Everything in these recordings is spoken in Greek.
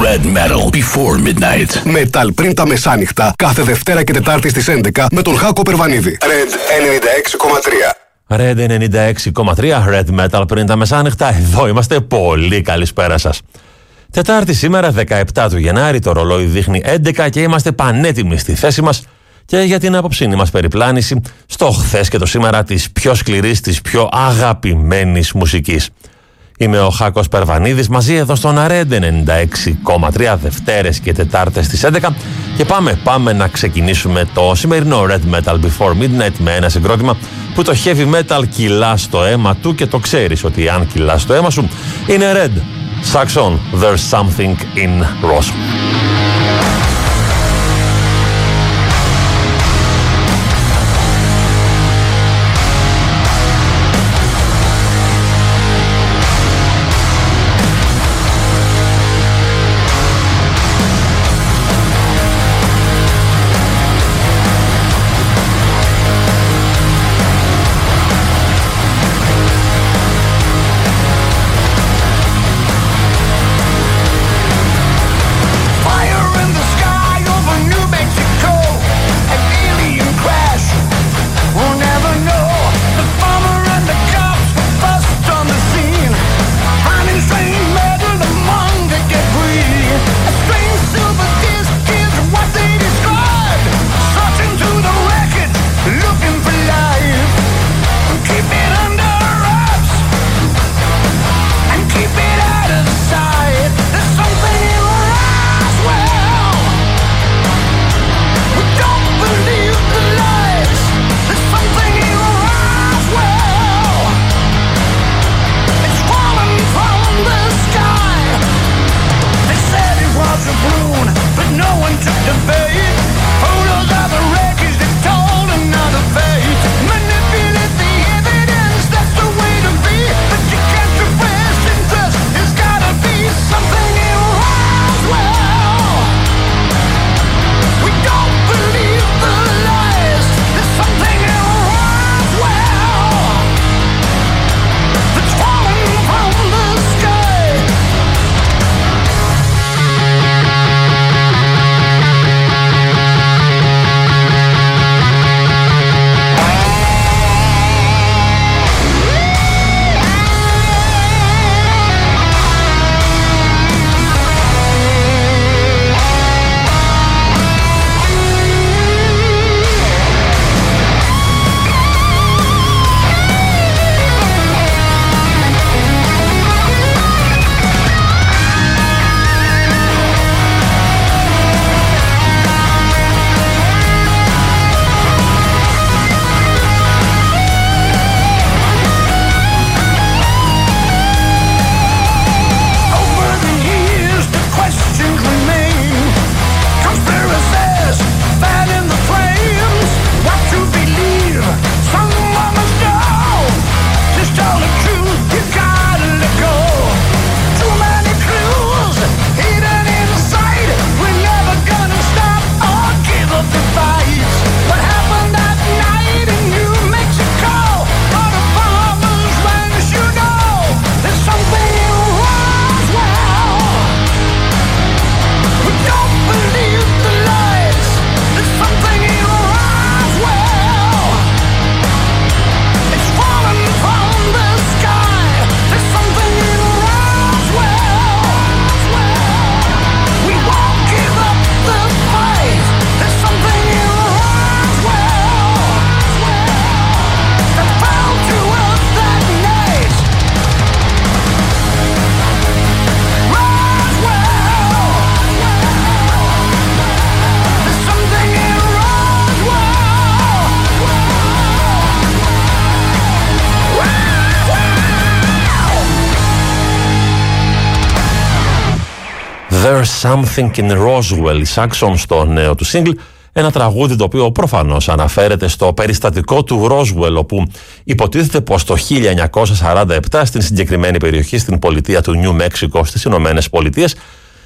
Red Metal before midnight. Metal πριν τα μεσάνυχτα, κάθε Δευτέρα και Τετάρτη στις 11 με τον Χάκο Περβανίδη. Red 96,3. Red 96,3, Red Metal πριν τα μεσάνυχτα. Εδώ είμαστε. Πολύ καλησπέρα σας. Τετάρτη σήμερα, 17 του Γενάρη, το ρολόι δείχνει 11 και είμαστε πανέτοιμοι στη θέση μας και για την απόψινή μας περιπλάνηση στο χθες και το σήμερα της πιο σκληρής, της πιο αγαπημένης μουσικής. Είμαι ο Χάκος Περβανίδης, μαζί εδώ στον Red 96,3, Δευτέρες και Τετάρτες στις 11 και πάμε να ξεκινήσουμε το σημερινό Red Metal Before Midnight με ένα συγκρότημα που το heavy metal κυλά στο αίμα του και το ξέρεις ότι αν κυλά στο αίμα σου είναι Red. Saxon, There's Something in Rose. There's Something in Roswell, η Saxon στο νέο του single, ένα τραγούδι το οποίο προφανώς αναφέρεται στο περιστατικό του Roswell, όπου υποτίθεται πως το 1947 στην συγκεκριμένη περιοχή, στην πολιτεία του Νιου Μέξικο στις Ηνωμένες Πολιτείες,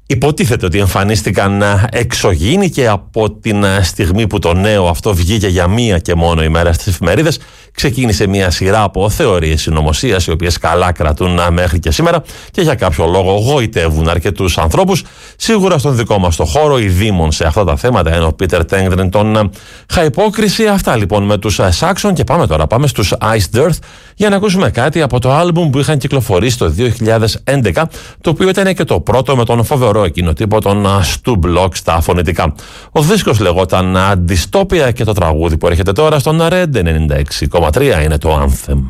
Υποτίθεται ότι εμφανίστηκαν εξωγήινοι και από την στιγμή που το νέο αυτό βγήκε για μία και μόνο ημέρα στις εφημερίδες, ξεκίνησε μια σειρά από θεωρίες συνωμοσίας, οι οποίες καλά κρατούν μέχρι και σήμερα και για κάποιο λόγο γοητεύουν αρκετούς ανθρώπους. Σίγουρα στον δικό μας το χώρο, οι δήμον σε αυτά τα θέματα, ενώ ο Πίτερ Τέγκρεν τον χαϊπόκριση. Αυτά λοιπόν με τους Saxon και πάμε στους Iced Earth για να ακούσουμε κάτι από το άλμπουμ που είχαν κυκλοφορήσει το 2011, το οποίο ήταν και το πρώτο με τον φοβερό εκείνο τύπο των Stu Block στα φωνητικά. Ο δίσκος λεγόταν Dystopia και το τραγούδι που έρχεται τώρα στον Red 96,3 είναι το Anthem.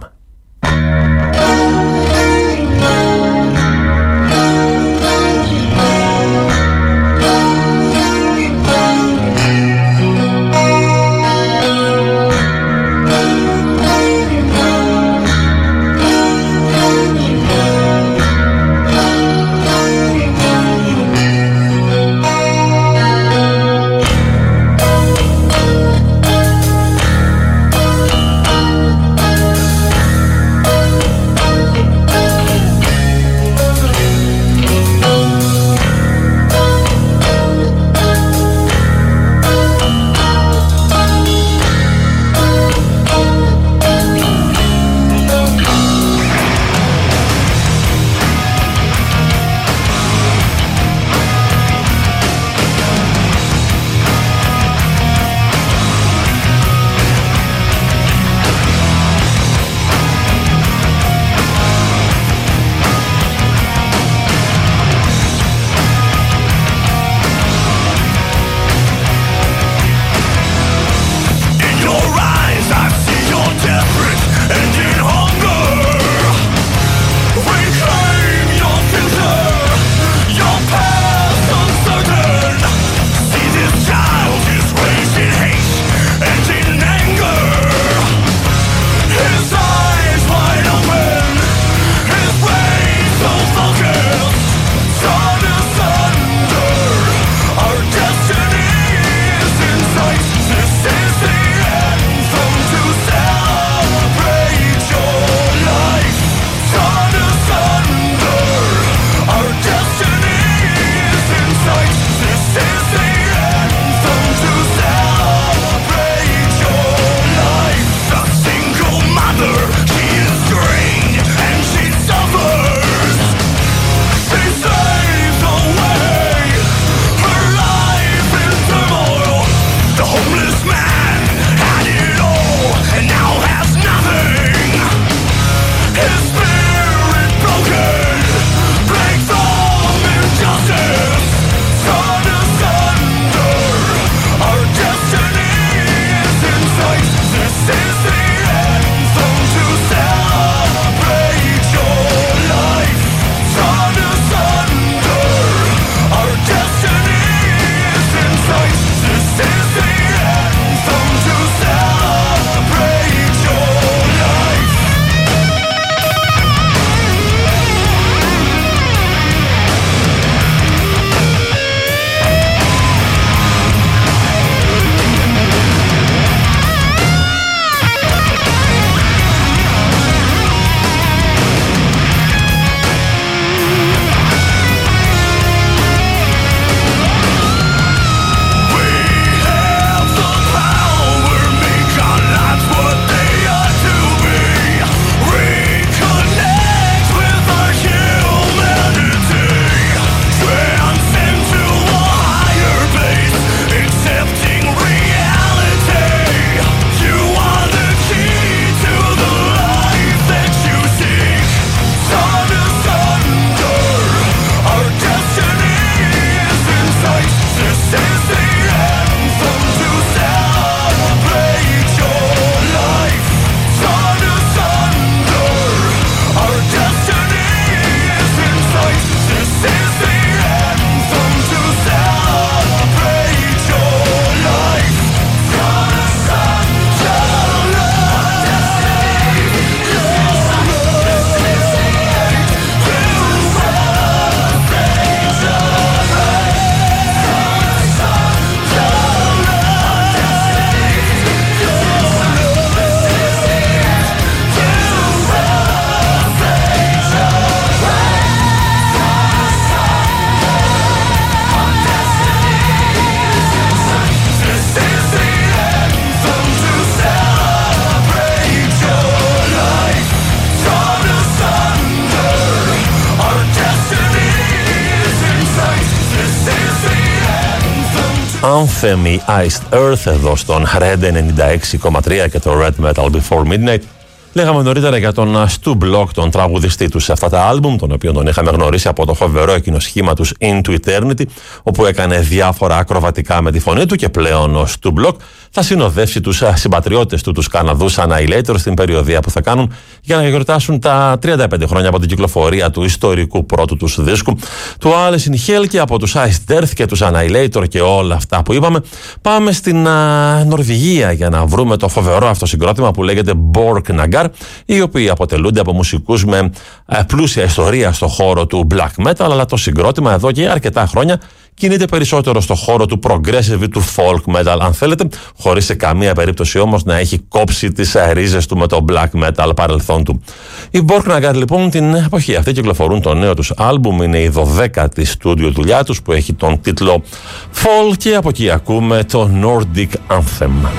Anthem, η Iced Earth, εδώ στον Red 96,3 και το Red Metal Before Midnight. Λέγαμε νωρίτερα για τον Stu Block, τον τραγουδιστή του σε αυτά τα άλμπουμ, τον οποίο τον είχαμε γνωρίσει από το φοβερό εκείνο σχήμα τους Into Eternity, όπου έκανε διάφορα ακροβατικά με τη φωνή του, και πλέον ο Stu Block θα συνοδεύσει τους συμπατριώτες του, τους Καναδούς Annihilator, στην περιοδεία που θα κάνουν για να γιορτάσουν τα 35 χρόνια από την κυκλοφορία του ιστορικού πρώτου τους δίσκου, του Alice in Hell, και από τους Iced Earth και τους Annihilator και όλα αυτά που είπαμε. Πάμε στην Νορβηγία για να βρούμε το φοβερό αυτό συγκρότημα που λέγεται Borg Nagar, οι οποίοι αποτελούνται από μουσικούς με πλούσια ιστορία στο χώρο του black metal, αλλά το συγκρότημα εδώ και αρκετά χρόνια κινείται περισσότερο στο χώρο του progressive ή του folk metal, αν θέλετε, χωρίς σε καμία περίπτωση όμως να έχει κόψει τις ρίζες του με το black metal παρελθόν του. Οι Borg Nagar λοιπόν την εποχή αυτή κυκλοφορούν το νέο τους άλμπουμ, είναι η 12η στούντιο δουλειά τους που έχει τον τίτλο Fall, και από εκεί ακούμε το Nordic Anthem.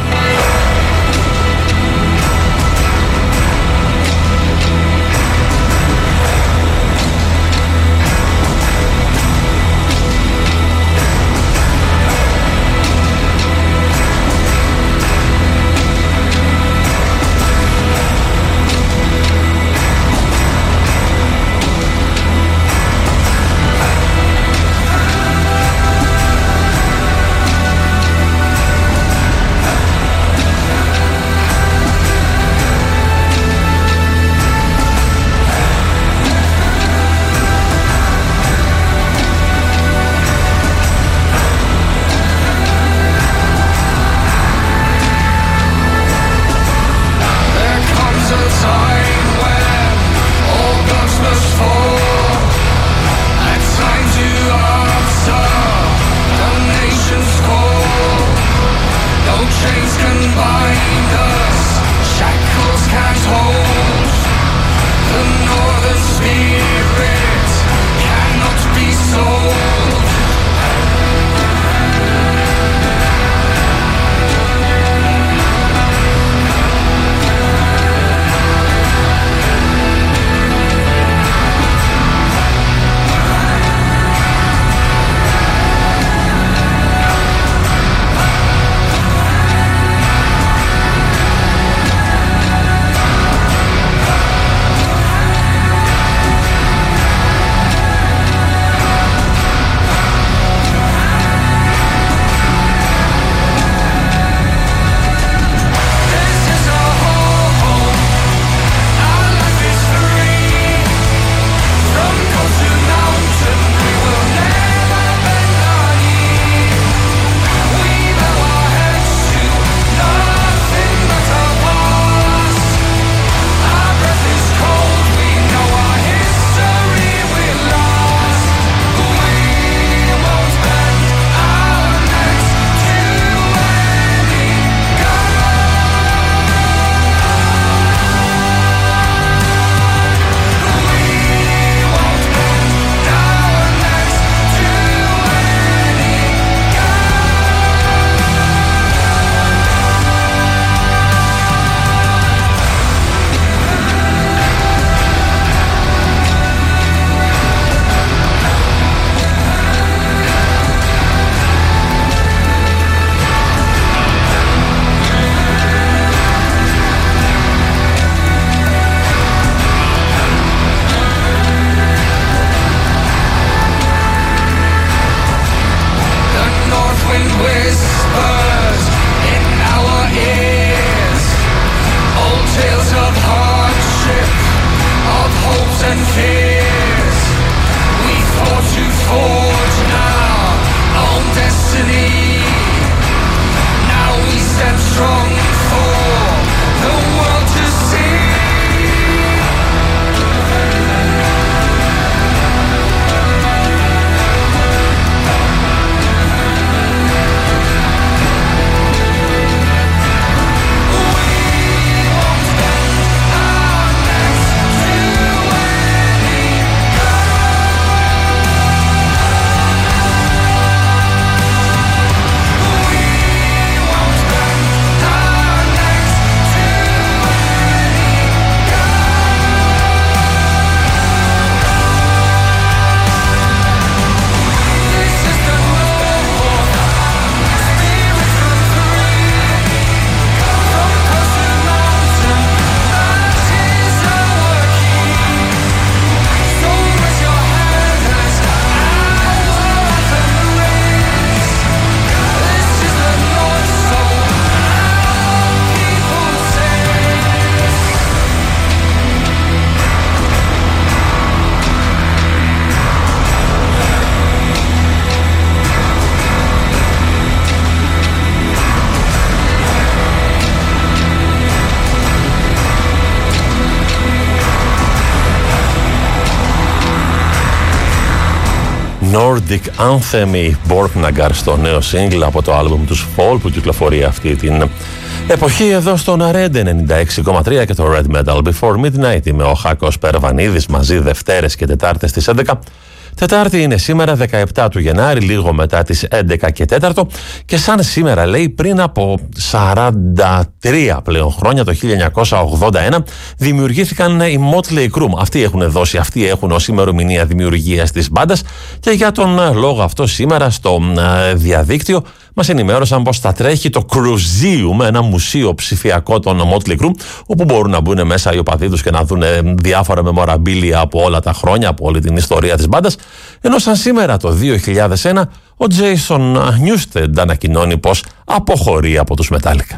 Nordic Anthem, η Borknagar, στο νέο single από το άλμπουμ τους Fall που κυκλοφορεί αυτή την εποχή εδώ στον Red 96,3 και το Red Metal Before Midnight. Είμαι ο Χάκος Περβανίδης, μαζί Δευτέρες και Τετάρτες στις 11. Τετάρτη είναι σήμερα 17 του Γενάρη, λίγο μετά τις 11 και 4, και σαν σήμερα λέει πριν από 43 πλέον χρόνια, το 1981, δημιουργήθηκαν οι Motley Crue. Αυτοί έχουν ως ημερομηνία δημιουργίας της μπάντας, και για τον λόγο αυτό σήμερα στο διαδίκτυο μας ενημέρωσαν πως θα τρέχει το Cruiseum, ένα μουσείο ψηφιακό των Motley Crue, όπου μπορούν να μπουν μέσα οι οπαδοί τους και να δουν διάφορα μεμορabilia από όλα τα χρόνια, από όλη την ιστορία της μπάντας. Ενώ σαν σήμερα το 2001 ο Jason Newsted ανακοινώνει πως αποχωρεί από τους Metallica.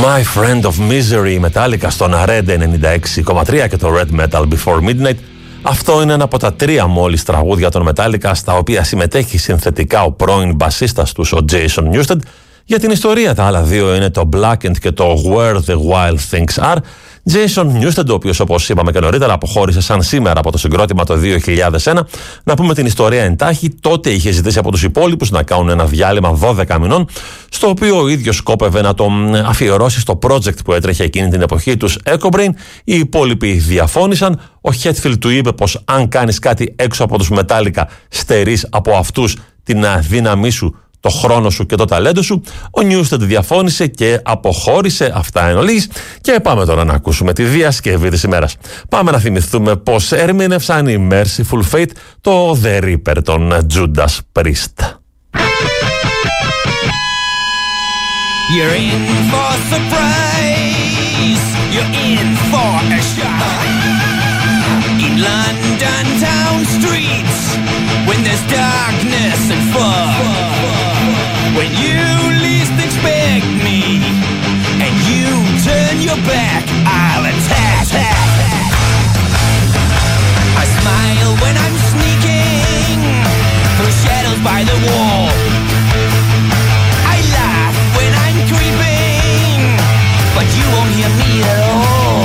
My Friend of Misery, Metallica στον Red 96,3 και το Red Metal Before Midnight. Αυτό είναι ένα από τα 3 μόλις τραγούδια των Metallica στα οποία συμμετέχει συνθετικά ο πρώην μπασίστας τους, ο Jason Newsted. Για την ιστορία τα άλλα 2 είναι το Blackened και το Where the Wild Things Are. Jason Newsted, ο οποίος όπως είπαμε και νωρίτερα αποχώρησε σαν σήμερα από το συγκρότημα το 2001. Να πούμε την ιστορία εντάχει, τότε είχε ζητήσει από τους υπόλοιπους να κάνουν ένα διάλειμμα 12 μηνών, στο οποίο ο ίδιος σκόπευε να τον αφιερώσει στο project που έτρεχε εκείνη την εποχή τους, Echobrain. Οι υπόλοιποι διαφώνησαν. Ο Hetfield του είπε πως αν κάνεις κάτι έξω από τους Metallica, στερείς από αυτούς την δύναμή σου, το χρόνο σου και το ταλέντο σου. Ο Newsted διαφώνησε και αποχώρησε. Αυτά εν ολίγης. Και πάμε τώρα να ακούσουμε τη διασκευή της ημέρας. Πάμε να θυμηθούμε πως ερμήνευσαν οι Merciful Fate το The Reaper των Judas Priest. You're in for surprise. You're in for a shock. In London town streets, when there's darkness and fog, when you least expect me, and you turn your back, I'll attack. I smile when I'm sneaking through shadows by the wall. I laugh when I'm creeping, but you won't hear me at all.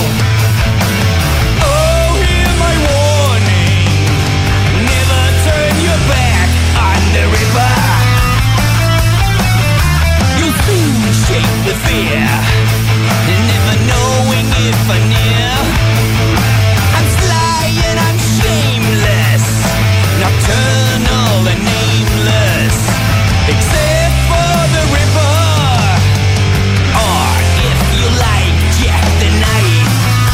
Oh, hear my warning, never turn your back on the river. You'll soon shake with fear, never knowing if I'm near. I'm sly and I'm shameless, nocturnal and nameless, except for the river, or if you like, Jack the Knight.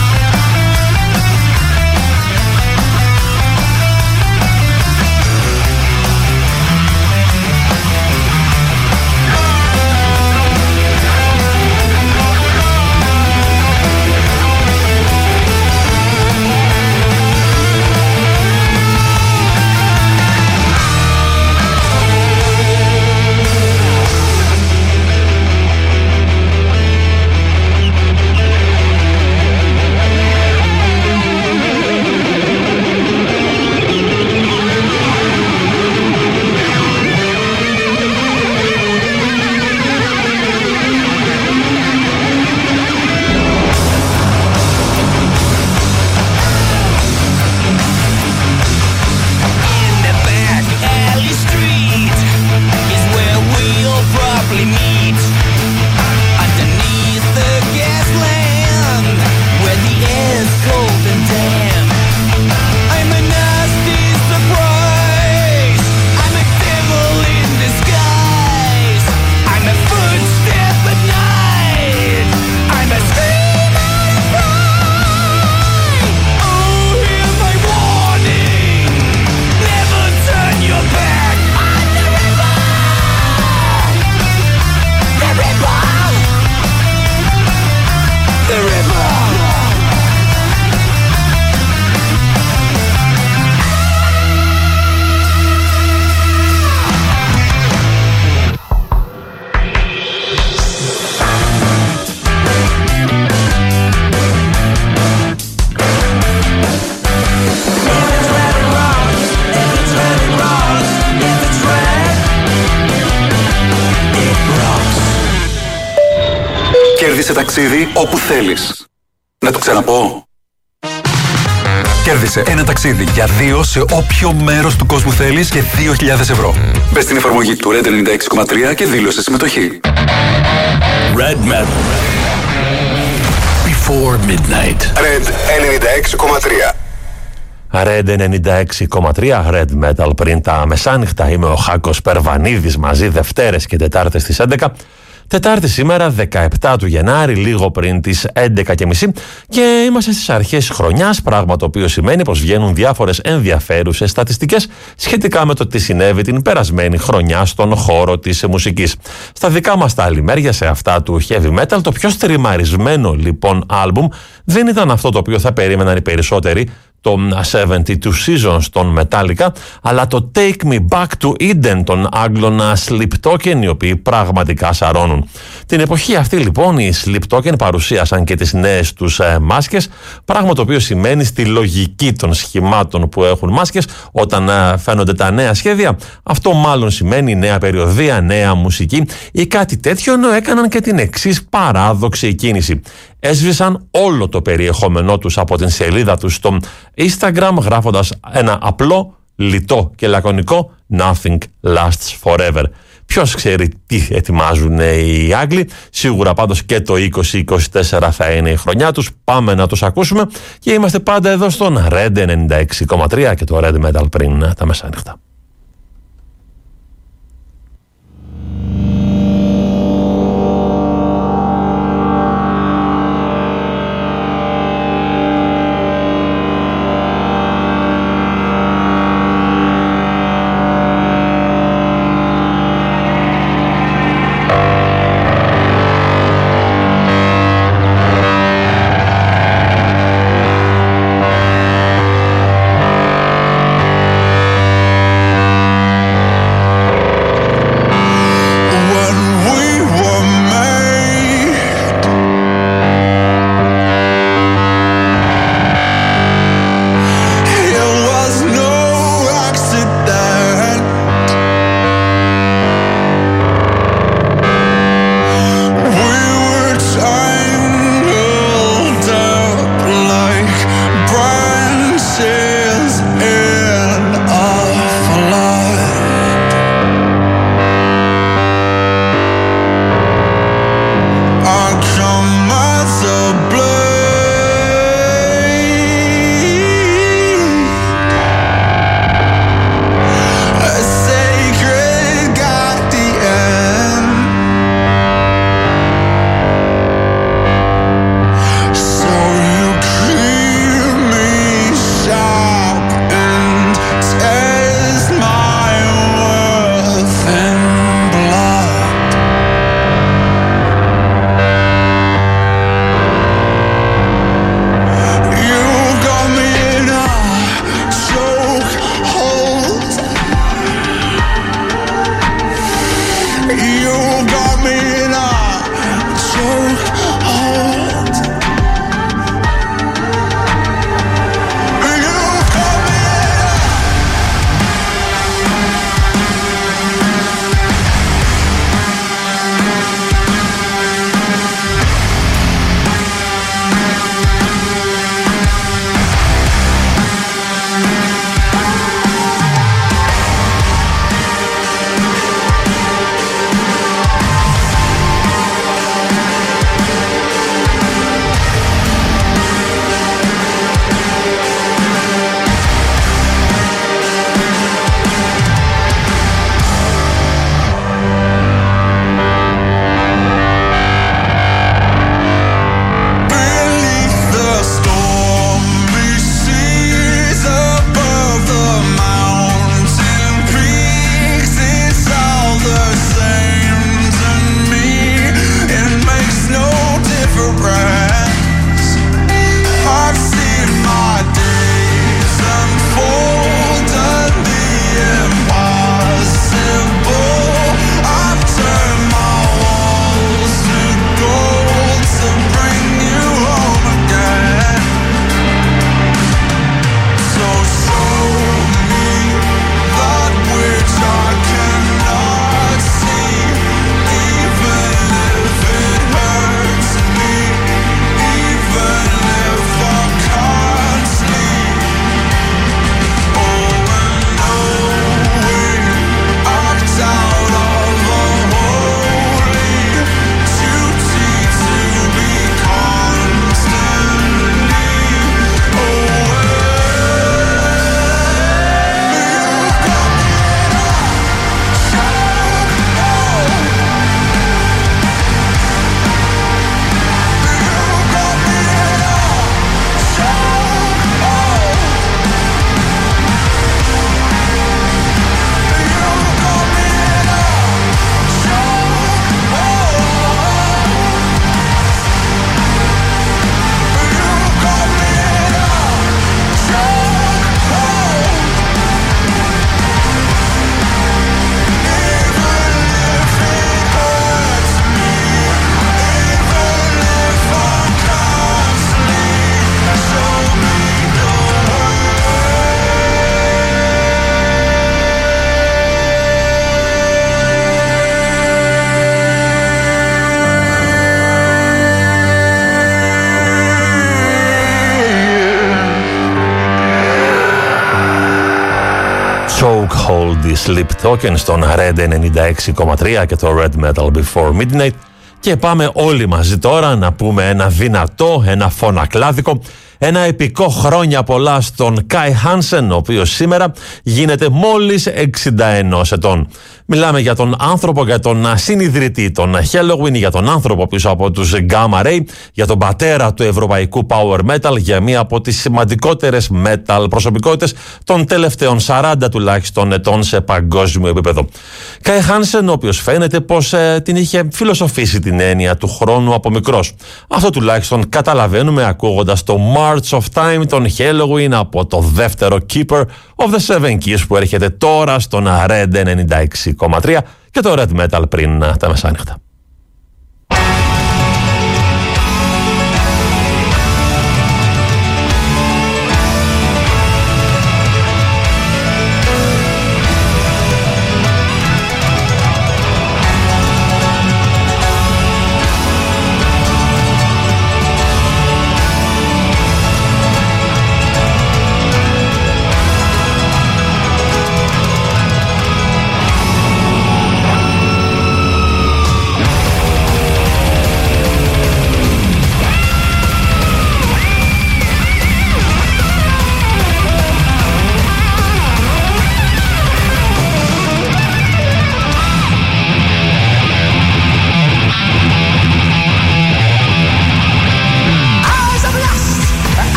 Κέρδισε ταξίδι όπου θέλεις. Να το ξαναπώ. Κέρδισε ένα ταξίδι για 2 σε όποιο μέρος του κόσμου θέλεις και 2.000 ευρώ. Μπες στην εφαρμογή του Red 96,3 και δήλωσε συμμετοχή. Red Metal Before Midnight. Red 96,3. Red 96,3 Red Metal πριν τα μεσάνυχτα. Είμαι ο Χάκος Περβανίδης, μαζί Δευτέρες και Τετάρτες στις 11. Τετάρτη σήμερα 17 του Γενάρη, λίγο πριν τις 11.30, και είμαστε στις αρχές χρονιάς, πράγμα το οποίο σημαίνει πως βγαίνουν διάφορες ενδιαφέρουσες στατιστικές σχετικά με το τι συνέβη την περασμένη χρονιά στον χώρο της μουσικής. Στα δικά μας τα αλλημέρια, σε αυτά του heavy metal, το πιο στριμαρισμένο λοιπόν άλμπουμ δεν ήταν αυτό το οποίο θα περίμεναν οι περισσότεροι, το 72 Seasons των Metallica, αλλά το Take Me Back to Eden των Άγγλων Sleep Token, οι οποίοι πραγματικά σαρώνουν. Την εποχή αυτή λοιπόν οι Sleep Token παρουσίασαν και τις νέες τους μάσκες, πράγμα το οποίο σημαίνει στη λογική των σχημάτων που έχουν μάσκες, όταν φαίνονται τα νέα σχέδια, αυτό μάλλον σημαίνει νέα περιοδεία, νέα μουσική ή κάτι τέτοιο, ενώ έκαναν και την εξής παράδοξη κίνηση. Έσβησαν όλο το περιεχόμενό τους από την σελίδα τους στο Instagram, γράφοντας ένα απλό, λιτό και λακωνικό «Nothing lasts forever». Ποιος ξέρει τι ετοιμάζουν οι Άγγλοι, σίγουρα πάντως και το 2024 θα είναι η χρονιά τους, πάμε να τους ακούσουμε και είμαστε πάντα εδώ στον Red 96,3 και το Red Metal πριν τα μεσάνυχτα. Chokehold, Sleep Token στον Red 96,3 και το Red Metal Before Midnight. Και πάμε όλοι μαζί τώρα να πούμε ένα δυνατό, ένα φωνακλάδικο, ένα επικό χρόνια πολλά στον Kai Hansen, ο οποίος σήμερα γίνεται μόλις 61 ετών. Μιλάμε για τον άνθρωπο, για τον συνιδρυτή των Helloween, για τον άνθρωπο πίσω από τους Gamma Ray, για τον πατέρα του ευρωπαϊκού Power Metal, για μία από τις σημαντικότερες metal προσωπικότητες των τελευταίων 40 τουλάχιστον ετών σε παγκόσμιο επίπεδο. Kai Hansen, ο οποίος φαίνεται πως την είχε φιλοσοφήσει την έννοια του χρόνου από μικρός. Αυτό τουλάχιστον καταλαβαίνουμε ακούγοντας το March of Time των Helloween από το δεύτερο Keeper of the Seven Keys που έρχεται τώρα στον Red 96,3 και το Red Metal πριν τα μεσάνυχτα.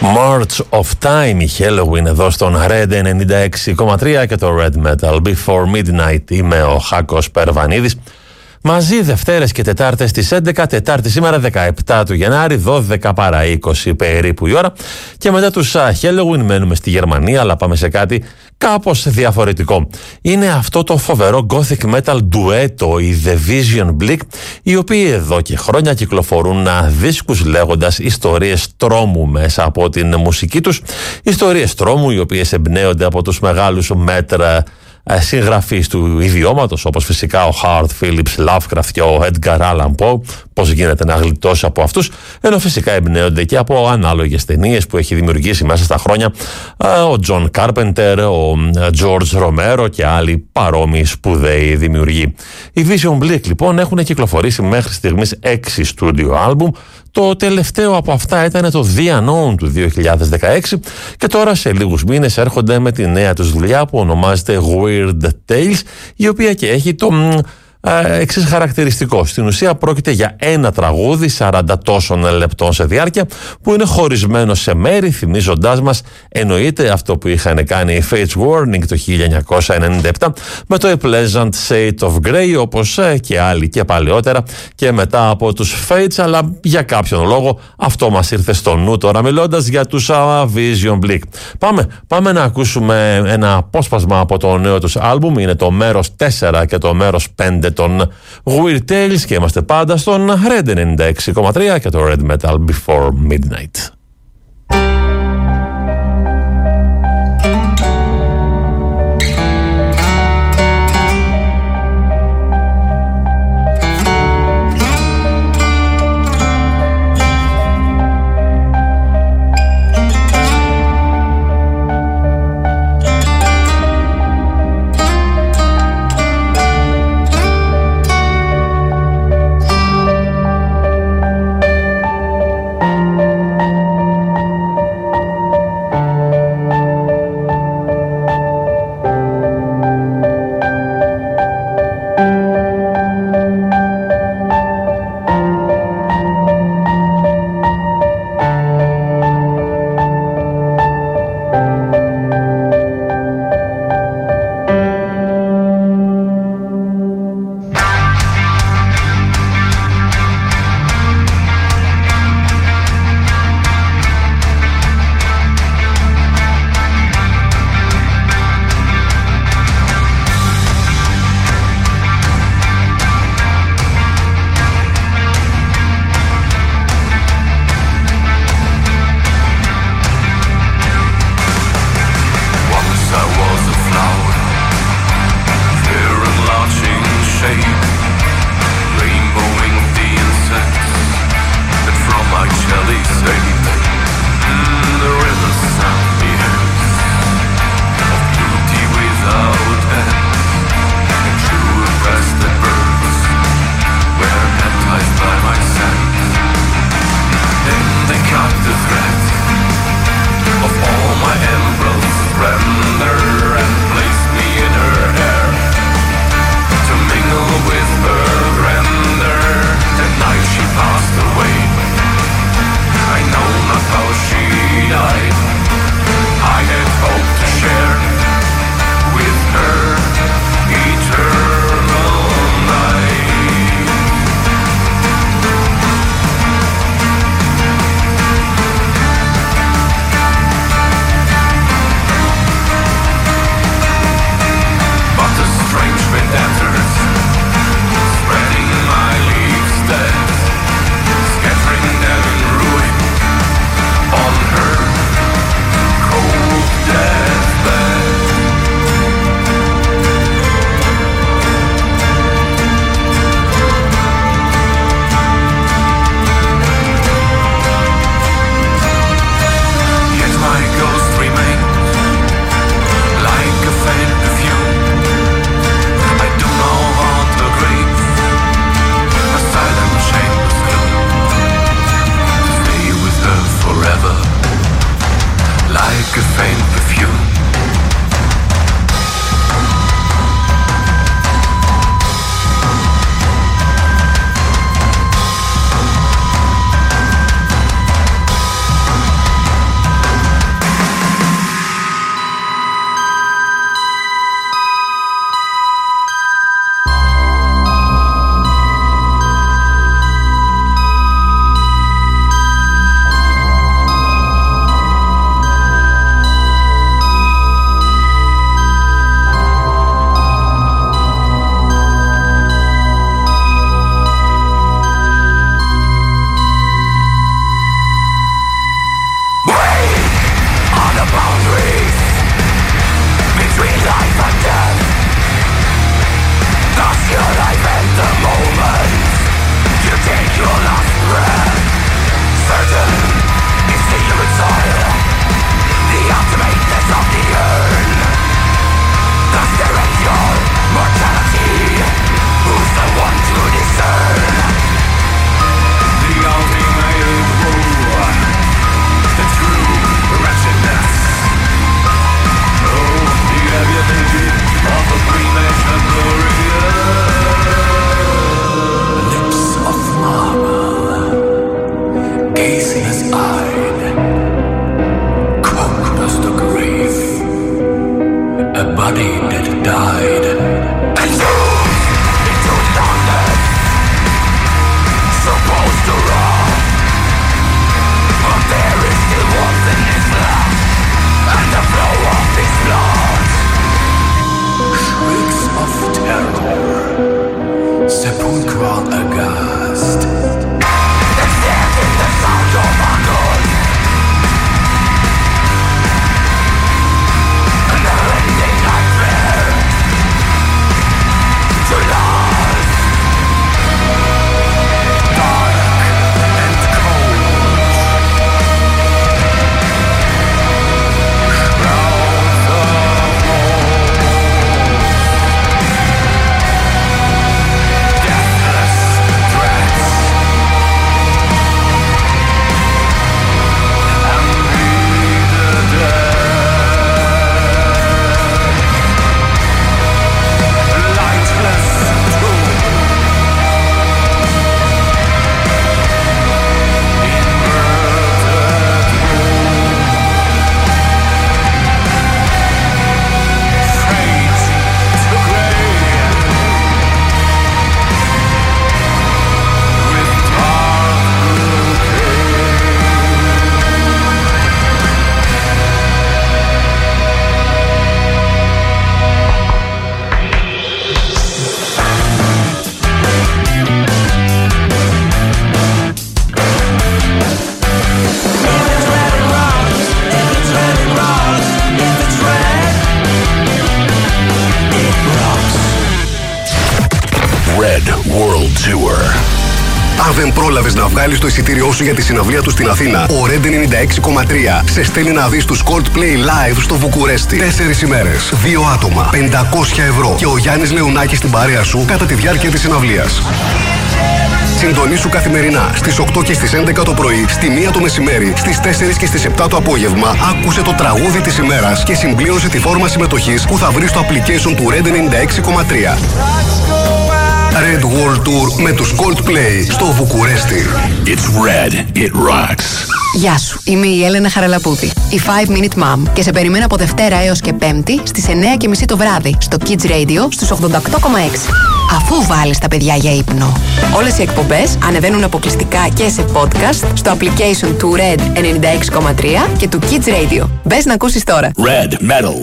March of Time, η Halloween εδώ στον Red 96,3 και το Red Metal Before Midnight. Είμαι ο Χάκος Περβανίδης. Μαζί Δευτέρες και Τετάρτες στις 11, Τετάρτη σήμερα 17 του Γενάρη, 12 παρά 20 περίπου η ώρα. Και μετά τους Halloween μένουμε στη Γερμανία, αλλά πάμε σε κάτι κάπως διαφορετικό. Είναι αυτό το φοβερό gothic metal ντουέτο, οι The Vision Bleak, οι οποίοι εδώ και χρόνια κυκλοφορούν δίσκους λέγοντας ιστορίες τρόμου μέσα από την μουσική τους. Ιστορίες τρόμου οι οποίες εμπνέονται από τους μεγάλους μέτρα συγγραφείς του ιδιώματος, όπως φυσικά ο Howard Phillips Lovecraft και ο Edgar Allan Poe. Πώς γίνεται να γλιτώσει από αυτούς, ενώ φυσικά εμπνέονται και από ανάλογες ταινίες που έχει δημιουργήσει μέσα στα χρόνια ο John Carpenter, ο George Romero και άλλοι παρόμοιοι σπουδαίοι δημιουργοί. Οι Vision Bleak λοιπόν έχουν κυκλοφορήσει μέχρι στιγμής 6 studio album. Το τελευταίο από αυτά ήταν το The Unknown του 2016 και τώρα σε λίγους μήνες έρχονται με τη νέα τους δουλειά που ονομάζεται Weird Tales, η οποία και έχει το εξής χαρακτηριστικό. Στην ουσία πρόκειται για ένα τραγούδι 40 τόσων λεπτών σε διάρκεια που είναι χωρισμένο σε μέρη, θυμίζοντάς μας εννοείται αυτό που είχαν κάνει οι Fates Warning το 1997 με το A Pleasant Shade of Grey, όπως και άλλοι και παλαιότερα και μετά από τους Fates, αλλά για κάποιον λόγο αυτό μας ήρθε στο νου τώρα μιλώντας για τους Vision Bleak. Πάμε να ακούσουμε ένα απόσπασμα από το νέο τους άλμπουμ. Είναι το μέρος 4 και το μέρος 5 των Weird Tales και είμαστε πάντα στον Red 96,3 και το Red Metal Before Midnight. that died. And those into darkness, supposed to run. But there is still warmth in his love, and the flow of his blood. Shrieks of terror, sepulchral aghast. And stand in the sound of agony. And the ending nightmare to life. Dark and cold. Shrouds of deathless threats. And we the dead. Lightless tomb. Inverted moon. Fate to grave. With dark blue Red World Tour. Αν δεν πρόλαβες να βγάλεις το εισιτήριό σου για τη συναυλία του στην Αθήνα, ο Red 96,3 σε στέλνει να δεις τους Coldplay live στο Βουκουρέστι. 4 ημέρες, 2 άτομα, 500 ευρώ και ο Γιάννης Λεωνάκης στην παρέα σου κατά τη διάρκεια της συναυλίας. Συντονίσου καθημερινά στις 8 και στις 11 το πρωί, στη 1 το μεσημέρι, στις 4 και στις 7 το απόγευμα. Άκουσε το τραγούδι της ημέρας και συμπλήρωσε τη φόρμα συμμετοχής που θα βρεις στο application του Red 96,3. Red World Tour με τους Coldplay στο Βουκουρέστι. It's red, it rocks. Γεια σου, είμαι η Έλενα Χαραλαπούδη, η 5 Minute Mom και σε περιμένω από Δευτέρα έως και Πέμπτη στις 9:30 το βράδυ στο Kids Radio στους 88,6. Αφού βάλεις τα παιδιά για ύπνο. Όλες οι εκπομπές ανεβαίνουν αποκλειστικά και σε podcast στο application του Red 96,3 και του Kids Radio. Μπες να ακούσεις τώρα. Red Metal.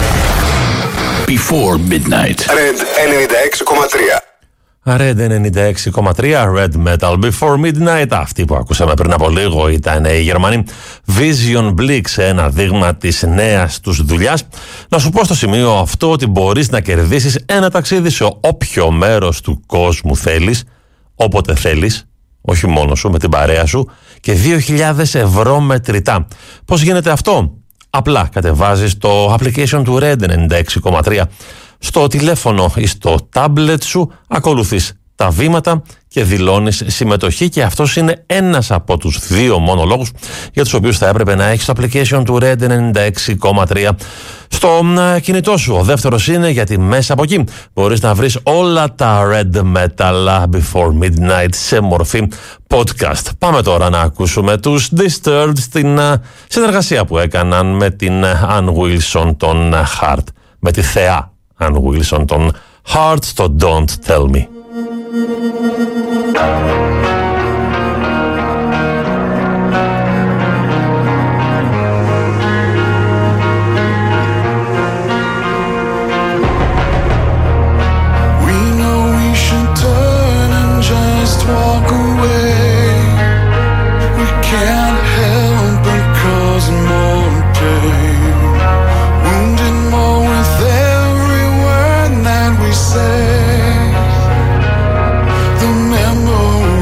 Before midnight. Red 96,3. Red 96,3 Red Metal Before Midnight. Αυτή που ακούσαμε πριν από λίγο ήταν οι Γερμανοί Vision Blix, ένα δείγμα της νέας τους δουλειάς. Να σου πω στο σημείο αυτό ότι μπορείς να κερδίσεις ένα ταξίδι σε όποιο μέρος του κόσμου θέλεις, όποτε θέλεις, όχι μόνο σου, με την παρέα σου, και 2.000 ευρώ μετρητά. Πώς γίνεται αυτό? Απλά κατεβάζεις το application του Red 96,3 στο τηλέφωνο ή στο τάμπλετ σου, ακολουθείς τα βήματα και δηλώνεις συμμετοχή, και αυτός είναι ένας από τους 2 μόνο λόγους για τους οποίους θα έπρεπε να έχεις το application του Red 96,3 στο κινητό σου. Ο δεύτερος είναι γιατί μέσα από εκεί μπορείς να βρεις όλα τα Red Metal Before Midnight σε μορφή podcast. Πάμε τώρα να ακούσουμε τους Disturbed στην συνεργασία που έκαναν με την Ann Wilson των Heart, με τη θεά Ann Wilson των Heart στο Don't Tell Me. We know we should turn and just walk away. We can't help but cause more pain. Wounded more with every word that we say. The memory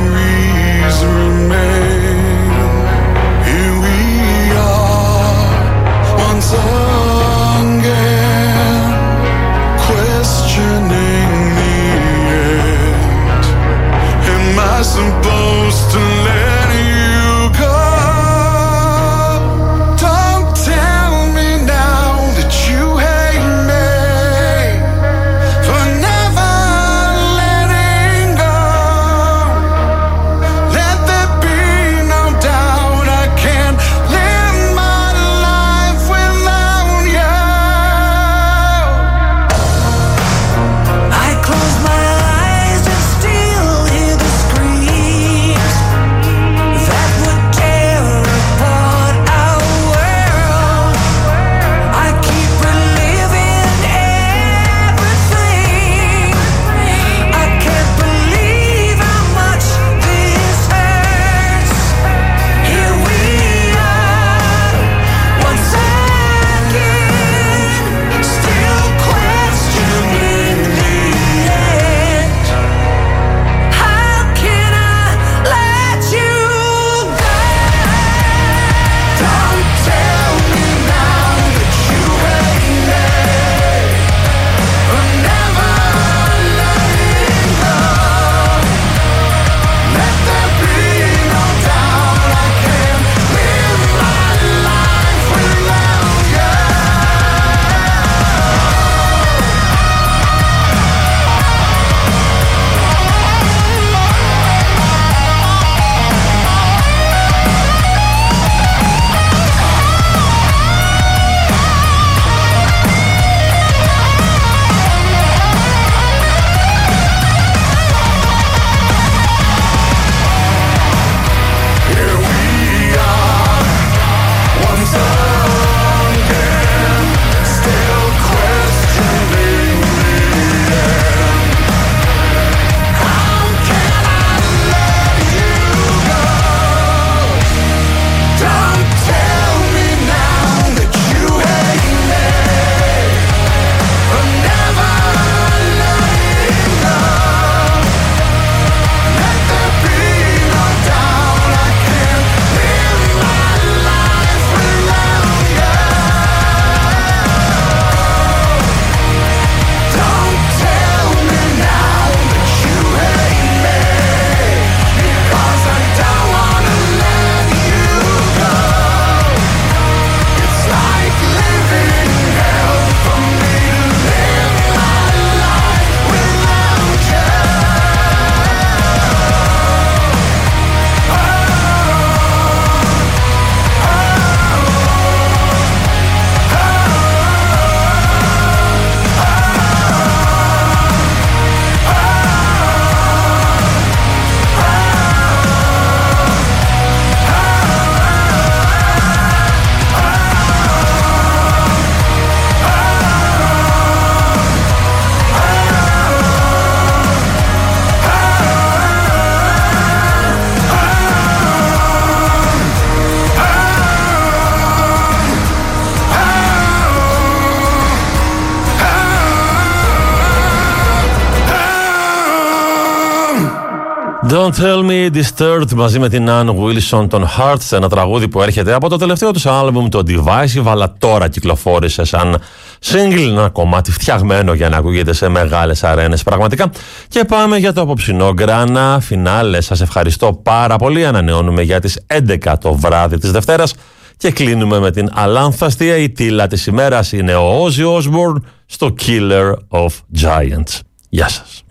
Don't Tell Me Disturbed μαζί με την Ann Wilson των Hearts, ένα τραγούδι που έρχεται από το τελευταίο τους άλμπουμ, το Divisive, αλλά τώρα κυκλοφόρησε σαν single, ένα κομμάτι φτιαγμένο για να ακούγεται σε μεγάλες αρένες πραγματικά. Και πάμε για το απόψινό γκράνα φινάλε. Σας ευχαριστώ πάρα πολύ. Ανανεώνουμε για τις 11 το βράδυ της Δευτέρας και κλείνουμε με την αλάνθαστη αιτήλα της ημέρας. Είναι ο Ozzy Osbourne στο Killer of Giants. Γεια σας.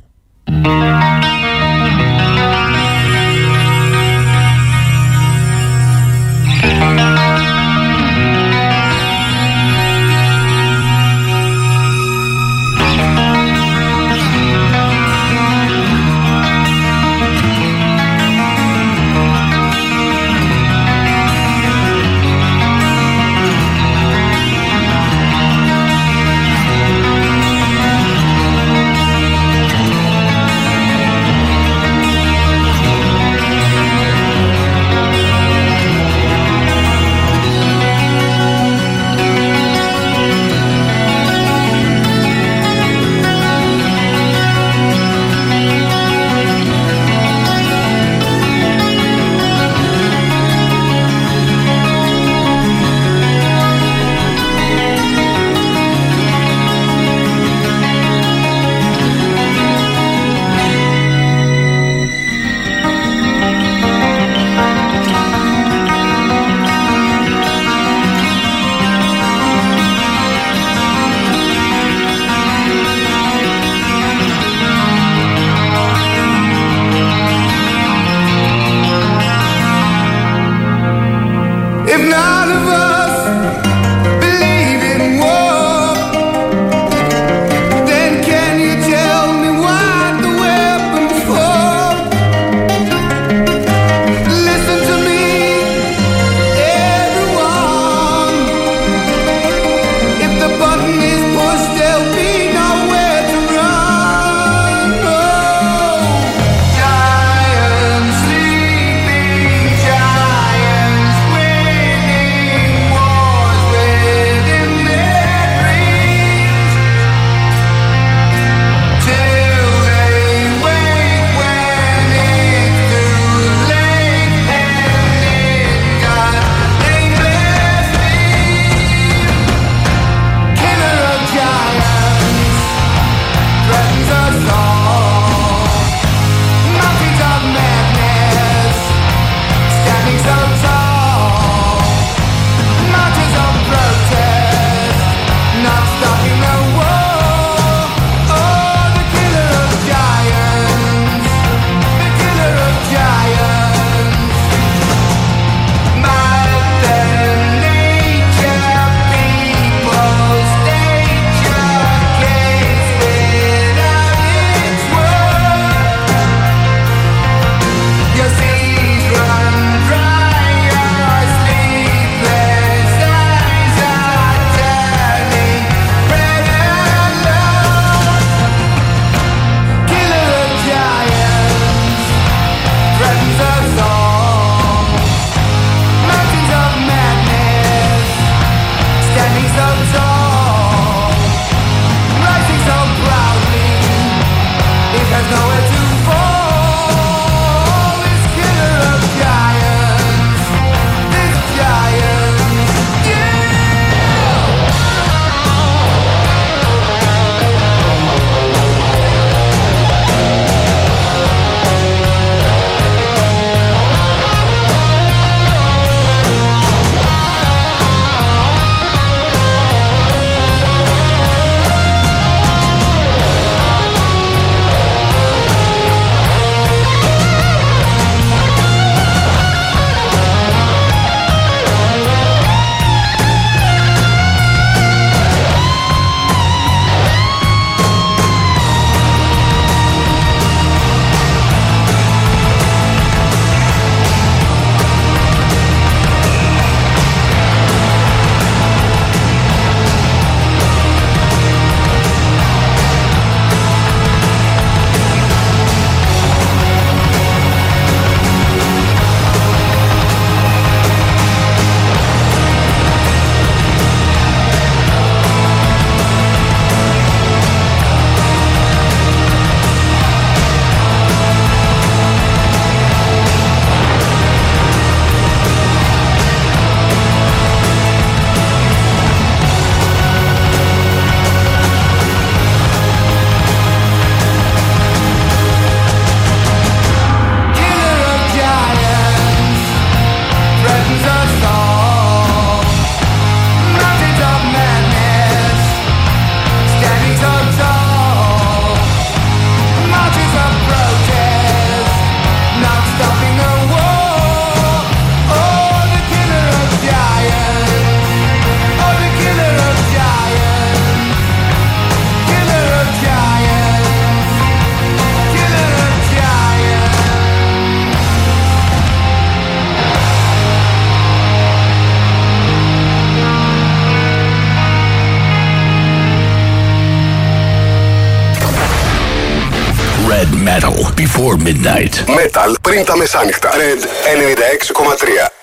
Metal before midnight. Metal πριν τα μεσάνυχτα. Red 96,3.